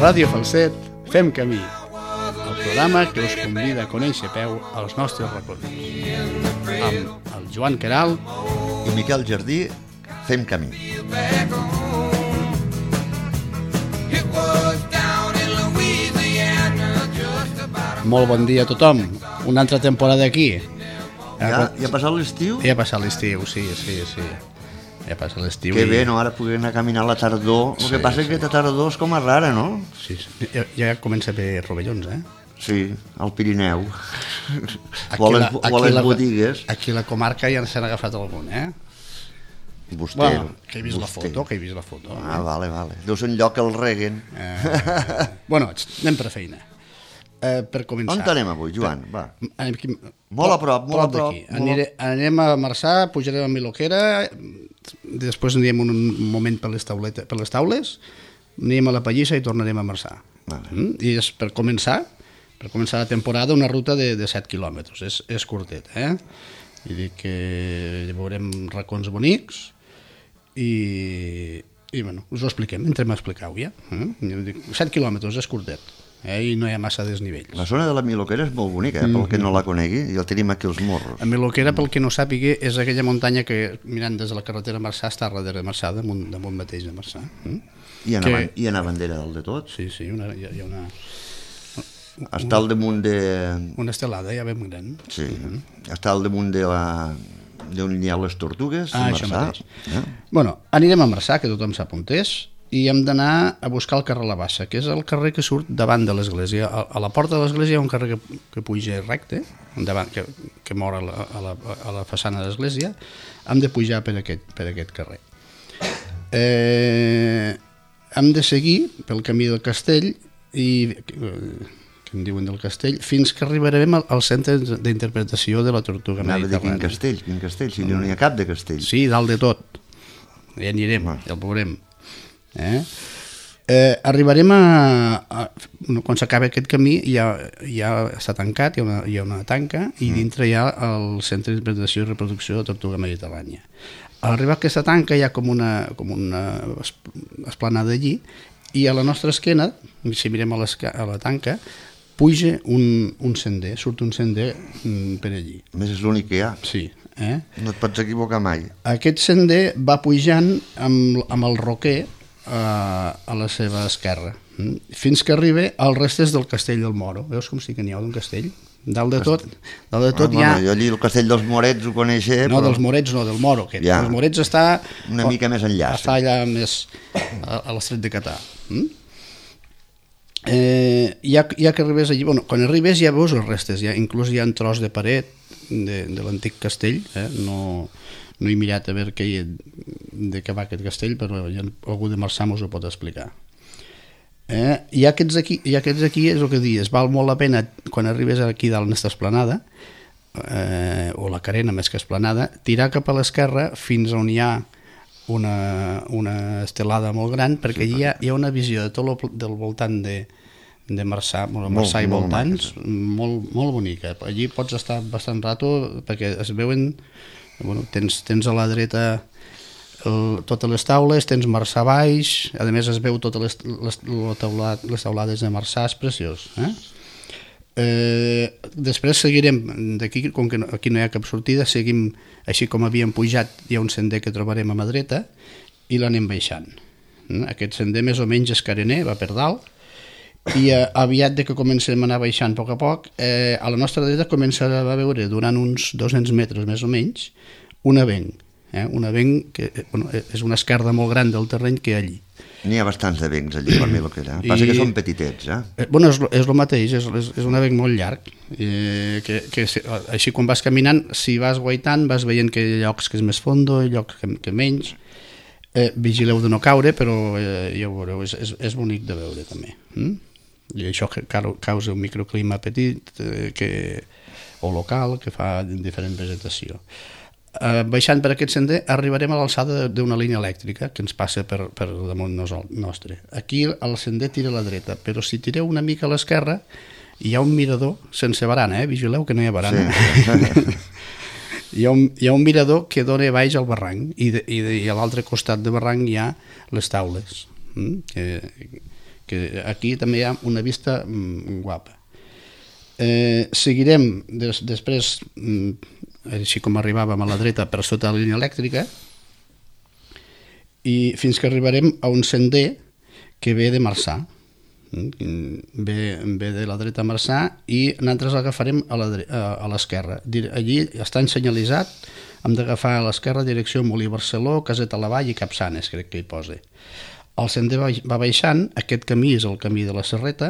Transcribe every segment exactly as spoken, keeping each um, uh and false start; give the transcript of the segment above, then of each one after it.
Ràdio Falset, Fem Camí, el programa que us convida a conèixer a peu els nostres recorreguts. Amb el Joan Queralt i Miquel Jardí, Fem Camí. Molt bon dia a tothom, una altra temporada aquí. Ja, ja ha passat l'estiu? Ja ha passat l'estiu, sí, sí, sí. Ja passa l'estiu. Que bé, no? Ara puguem anar a caminar a la tardor. El sí, que passa sí. és que la tardor és com a rara, no? Sí, sí. Ja, ja comença a haver rovellons, eh? Sí, al Pirineu. Aquí o a les, la, o a les la, botigues. Aquí a la comarca ja s'han agafat algun, eh? Vostè. Bueno, que he vist la foto, que he vist la foto. Ah, eh? vale, vale. Deu ser un lloc que el reguen. Eh, eh, bueno, anem per feina. Eh, per començar. On anem avui, Joan? Va. Aquí, molt a prop, molt a prop. Molt... Aniré, anem a Marçà, pujarem a Miloquera, després anirem un moment per les, tauleta, per les taules, anirem a la Pallissa i tornarem a Marçà. Vale. Mm? I és per començar, per començar la temporada, una ruta de, de set quilòmetres. És, és curtet, eh? I dic que veurem racons bonics i, i bueno, us ho expliquem, entrem a explicar-ho ja. Eh? Dic, set quilòmetres, és curtet. Eh, i no hi ha massa desnivells. La zona de la Miloquera és molt bonica, eh, pel que no la conegui, i el tenim aquí als morros. La Miloquera, pel que no sàpiga, és aquella muntanya que, mirant des de la carretera Marçà, està darrere de Marçà, damunt, damunt mateix de Marçà. Mm? I en, que... avan, I en a bandera del de tot? Sí, sí, una, hi, ha, hi ha una... Està al damunt de... Una estelada, ja ben gran. Sí, mm-hmm. Està al damunt de la... d'on hi ha les tortugues, ah, a Marçà. Eh? Bueno, anirem a Marçà, que tothom sap on és, i hem d'anar a buscar el carrer La Bassa, que és el carrer que surt davant de l'església. A, a la porta de l'església hi ha un carrer que, que puja recte, endavant, que, que mor a la, a, la, a la façana de l'església. Hem de pujar per aquest, per aquest carrer. Eh, hem de seguir pel camí del castell, i que en diuen del castell, fins que arribarem al, al centre d'interpretació de la Tortuga Mediterrània. Quin castell, quin castell, si no hi ha cap de castell. Sí, dalt de tot. Ja anirem, ja el veurem. Eh? Eh, arribarem a, a quan s'acaba aquest camí ja, ja està tancat, hi ha, una, hi ha una tanca i mm. dintre hi ha el Centre d'Interpretació i Reproducció de la Tortuga Mediterrània. A arribar a aquesta tanca hi ha com una, com una esplanada allí i a la nostra esquena, si mirem a, a la tanca, puja un, un sender, surt un sender mm, per allí. A més és l'únic que hi ha. Sí. Eh? No et pots equivocar mai. Aquest sender va pujant amb, amb el roquer a, a la seva esquerra, fins que arriba als restes del castell del Moro. Veus com sí que n'hi ha d'un castell? Dalt de tot, dalt de tot ah, hi ha... Bueno, jo allí el castell dels Morets ho coneixer, no, però... dels Morets no, del Moro. Que ja. Els Morets està... Una mica més enllà. Està allà més a, a l'estret de Catà. Mm? Eh, ja, ja que arribes allí... Bueno, quan arribes ja veus els restes, ja, inclús hi ha un tros de paret de, de l'antic castell, eh? no... No he mirat a veure què hi ha, de què va aquest castell, però ja, algú de Marçà mos ho pot explicar. Eh? I aquests aquí, i aquests aquí és el que dius, val molt la pena quan arribes aquí dalt en aquesta esplanada, eh, o la carena més que esplanada, tirar cap a l'esquerra fins on hi ha una, una estelada molt gran, perquè allí hi ha, hi ha una visió de tot el, del voltant de, de Marçà, Marçà i voltants, molt, molt bonica. Allí pots estar bastant rato perquè es veuen... Bueno, tens, tens a la dreta el, totes les taules, tens Marçà baix, a més es veu totes les, les, les, taulat, les taulades de Marçà, és preciós. Eh? Eh, després seguirem d'aquí, com que no, aquí no hi ha cap sortida, seguim així com havíem pujat, hi ha un sender que trobarem a mà dreta i l'anem baixant. Eh? Aquest sender més o menys és carener, va per dalt, i eh, aviat de que comencem a anar baixant a poc a poc, eh, a la nostra dreta comença a veure durant uns dos-cents metres més o menys un avenc, eh? un avenc que bueno, és una esquerda molt gran del terreny que hi ha allí. N'hi ha bastants avencs allí per Miloquera, passa I, que són petitets, eh? eh bueno, és, és el mateix, és, és, és un avenc molt llarg, eh, que, que així quan vas caminant, si vas guaitant vas veient que hi ha llocs que és més fondo, llocs que, que menys. Eh, vigileu de no caure, però eh, ja ho veureu, és, és, és bonic de veure també. Mm? I això causa un microclima petit eh, que, o local que fa diferent vegetació. Eh, baixant per aquest sender arribarem a l'alçada d'una línia elèctrica que ens passa per, per damunt nostre. Aquí el sender tira a la dreta, però si tireu una mica a l'esquerra hi ha un mirador sense barana, eh? Vigileu que no hi ha barana. Sí. hi, ha un, hi ha un mirador que dona baix al barranc i, de, i, de, i a l'altre costat del barranc hi ha les taules, mm? que que aquí també hi ha una vista mm, guapa. Eh, seguirem des, després, mm, així com arribàvem a la dreta per sota la línia elèctrica, i fins que arribarem a un sender que ve de Marçà. Ve, ve de la dreta a Marçà i nosaltres l'agafarem a l'esquerra. Allí està ensenyalitzat, hem d'agafar a l'esquerra direcció Molí Barceló, Caseta la Vall i Capçanes, crec que hi posa. El sender va baixant, aquest camí és el camí de la Serreta,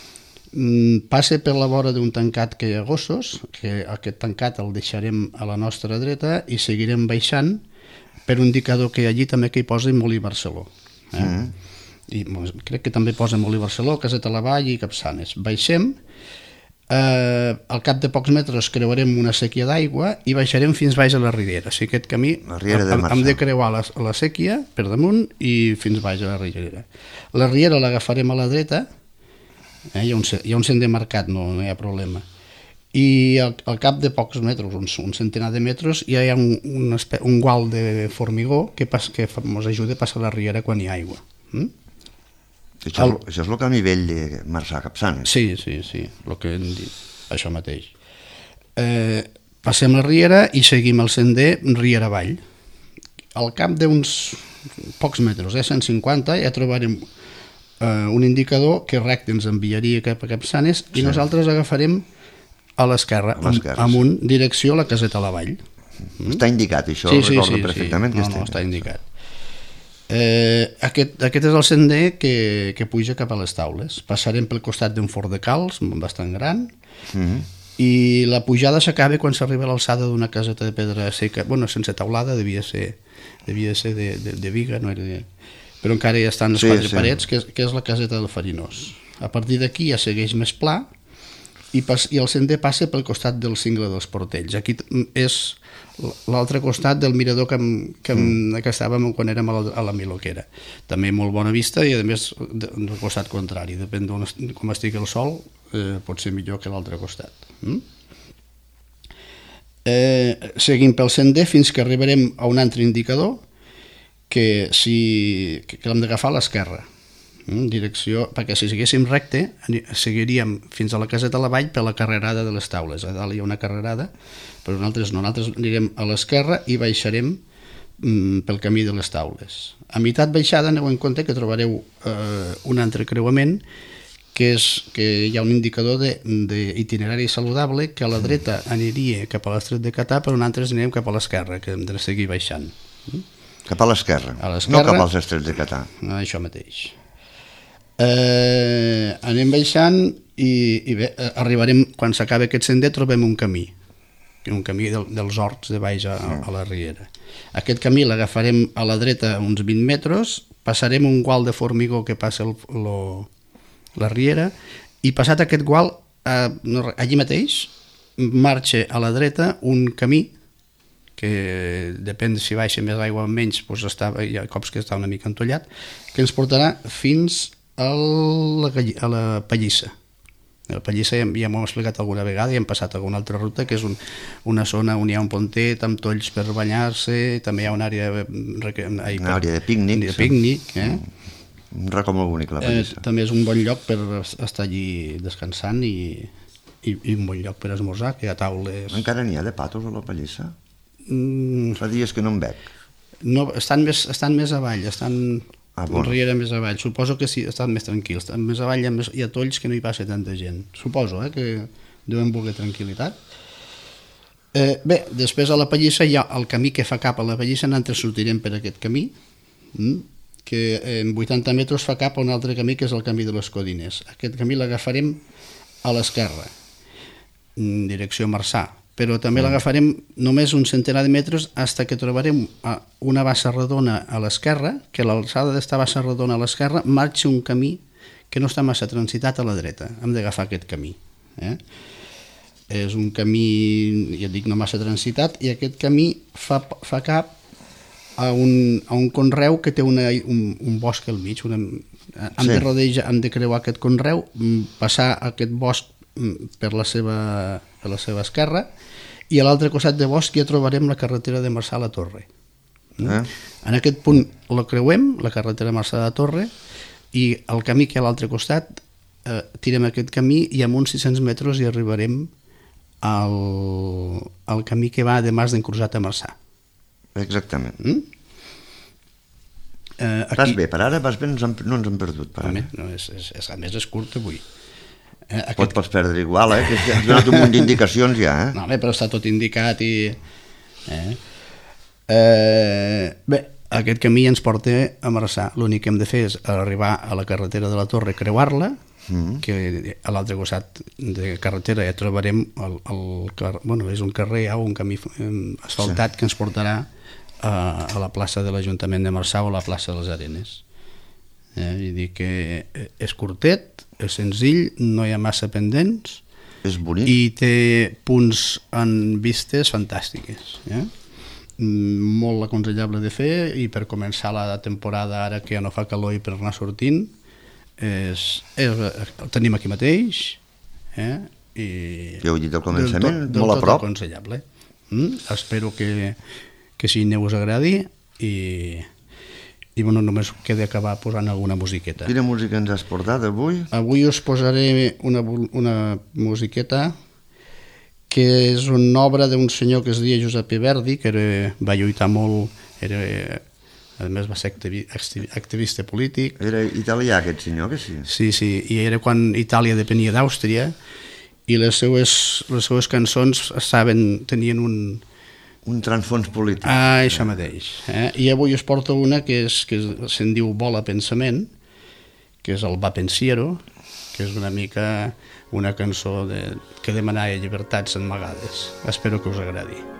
passa per la vora d'un tancat que hi ha gossos, que aquest tancat el deixarem a la nostra dreta i seguirem baixant per un indicador que allí també que hi posa Molí Barceló. Eh? Mm. I crec que també posa Molí Barceló, Caseta la Vall i Capçanes. Baixem, eh, al cap de pocs metres creuarem una sèquia d'aigua i baixarem fins baix a la Riera. O sigui, aquest camí hem, hem de creuar la, la sèquia per damunt i fins baix a la Riera. La Riera l'agafarem a la dreta, eh, hi, ha un, hi ha un sender marcat, no, no hi ha problema. I al, al cap de pocs metres, un, un centenar de metres, hi ha un, un, un gual de formigó que, pas, que ens ajuda a passar la Riera quan hi ha aigua. Mm? Això, el... això és el camí vell de Marçà Capçanes. Sí, sí, sí, el que hem dit, això mateix. Eh, passem la Riera i seguim el sender Riera avall. Al cap d'uns pocs metres, eh, cent cinquanta, ja trobarem eh, un indicador que recte ens enviaria cap a Capçanes i sí. Nosaltres agafarem a l'esquerra, amunt, direcció a la Caseta la Vall. Està indicat, això sí, sí, recordo sí, perfectament. Sí. No, no, està indicat. Eh, aquest, aquest és el sender que, que puja cap a les Taules. Passarem pel costat d'un fort de calç bastant gran mm-hmm. i la pujada s'acaba quan s'arriba a l'alçada d'una caseta de pedra seca, bueno, sense taulada, devia ser, devia ser de, de, de viga, no era de... però encara ja estan les sí, quatre sí. parets, que és, que és la caseta del Farinós. A partir d'aquí ja segueix més pla i, pas, i el sender passa pel costat del cingle dels Portells. Aquí és l'altre costat del mirador que, que, mm. que estàvem quan érem a la, a la Miloquera. També molt bona vista i a més del costat contrari, depèn de com estigui el sol, eh, pot ser millor que l'altre costat. Mm? Eh, seguim pel sender fins que arribarem a un altre indicador que, si, que, que l'hem d'agafar a l'esquerra. Mm, direcció, perquè si seguíssim recte seguiríem fins a la Caseta la Vall per la carrerada de les Taules. A dalt hi ha una carrerada, però nosaltres no, nosaltres anirem a l'esquerra i baixarem mm, pel camí de les Taules. A meitat baixada aneu en compte que trobareu eh, un altre creuament que és que hi ha un indicador d'itinerari saludable que a la dreta aniria cap a l'Estret de Catà, però nosaltres anirem cap a l'esquerra, que hem de seguir baixant. Mm? Cap a l'esquerra, no cap als Estrets de Catà. No, això mateix. Eh, anem baixant i, i bé, arribarem, quan s'acaba aquest sender trobem un camí un camí del, dels horts de baix a, a la Riera. Aquest camí l'agafarem a la dreta uns vint metres, passarem un gual de formigó que passa el, lo, la Riera i passat aquest gual eh, no, allí mateix marxa a la dreta un camí que depèn si baixa més aigua o menys, doncs està, hi ha cops que està una mica entollat, que ens portarà fins a la, a la Pallissa. A Pallissa ja, ja m'ho hem explicat alguna vegada i hem passat a alguna altra ruta, que és un, una zona on hi ha un pontet amb tolls per banyar-se, també hi ha una àrea, ai, una àrea de pícnic, de pícnic eh? Un racó molt bonic, la Pallissa. Eh, també és un bon lloc per estar allí descansant i, i, i un bon lloc per esmorzar, que hi ha taules... Encara n'hi ha de patos a la Pallissa? Mm. Fa dies que no en veig. No, estan, més, estan més avall, estan... Ah, bon. Riera més avall, suposo que sí, estan més tranquils. Més avall hi ha, més, hi ha tolls que no hi passa tanta gent. Suposo eh, que deuen voler tranquil·litat. Eh, bé, després a la Pallissa hi ha el camí que fa cap a la Pallissa, nosaltres sortirem per aquest camí, mm, que en vuitanta metres fa cap a un altre camí que és el camí de les Codines. Aquest camí l'agafarem a l'esquerra, en direcció Marçà, però també l'agafarem només un centenar de metres fins que trobarem una bassa redona a l'esquerra, que a l'alçada d'esta bassa redona a l'esquerra marxa un camí que no està massa transitat a la dreta. Hem d'agafar aquest camí. Eh? És un camí, ja dic, no massa transitat, i aquest camí fa, fa cap a un, a un conreu que té una, un, un bosc al mig. Una, hem, sí. de rodejar, hem de creuar aquest conreu, passar aquest bosc per la seva, per la seva esquerra, i a l'altre costat de bosc ja trobarem la carretera de Marçà a la Torre. Eh? En aquest punt la creuem, la carretera de Marçà a la Torre, i el camí que hi ha a l'altre costat, eh, tirem aquest camí i amb uns sis-cents metres hi arribarem al, al camí que va de Mas d'en Crusat a Marçà. Exactament. Mm? Eh, aquí... Vas bé, per ara vas bé, no ens hem, no ens hem perdut. Per Home, ara. no, és, és, és, a més és curt avui. Eh, aquest... Pot, pots perdre igual, eh? Que has donat un munt d'indicacions ja, eh? No, bé, però està tot indicat i... Eh? Eh, bé, aquest camí ens porta a Marçà. L'únic que hem de fer és arribar a la carretera de la Torre, creuar-la, mm. que a l'altre costat de carretera ja trobarem el, el, el, bueno, és un carrer o un camí asfaltat sí. que ens portarà a, a la plaça de l'Ajuntament de Marçà o a la plaça de les Arenes. Eh, vull dir que és curtet, és senzill, no hi ha massa pendents, és bonic i té punts en vistes fantàstiques. Eh? Molt aconsellable de fer, i per començar la temporada ara que ja no fa calor i per anar sortint, és, és, el tenim aquí mateix, eh? I ja ho he dit al començament, del tot, molt a prop. Tot aconsellable. Mm? Espero que, que si aneu us agradi i... i bueno, només queda acabar posant alguna musiqueta. Quina música ens has portat avui? Avui us posaré una, una musiqueta que és una obra d'un senyor que es deia Giuseppe Verdi, que era, va lluitar molt, era, a més va ser activi, activista polític. Era italià aquest senyor, que sí? Sí, sí, i era quan Itàlia depenia d'Àustria, i les seues, les seues cançons estaven, tenien un... un transfons polític. Ah, això mateix. Eh? I avui us porto una que, és, que se'n diu Vola Pensament, que és el Va Pensiero, que és una mica una cançó de, que demanava llibertats amagades. Espero que us agradi.